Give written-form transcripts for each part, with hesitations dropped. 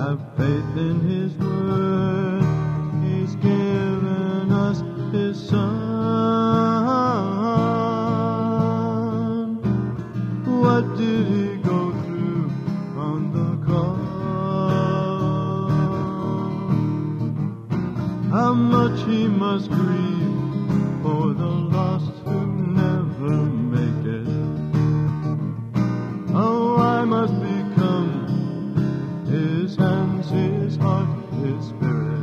Have faith in His word. He's given us His Son. What did He go through on the cross? How much He must grieve for the lost who never make it. Oh, I must become His hands, His heart, His spirit,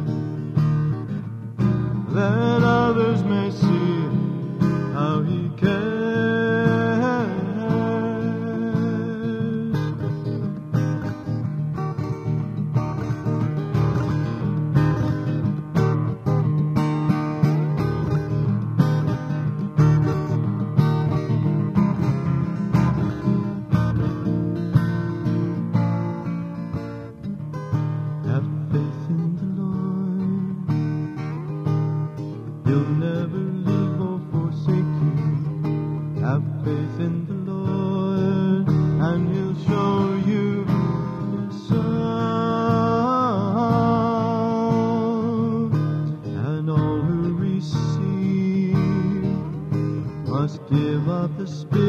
that others may see how He cares. Have faith in the Lord. He'll never leave or forsake you. Have faith in the Lord, and He'll show you His Son. And all who receive must give up the Spirit.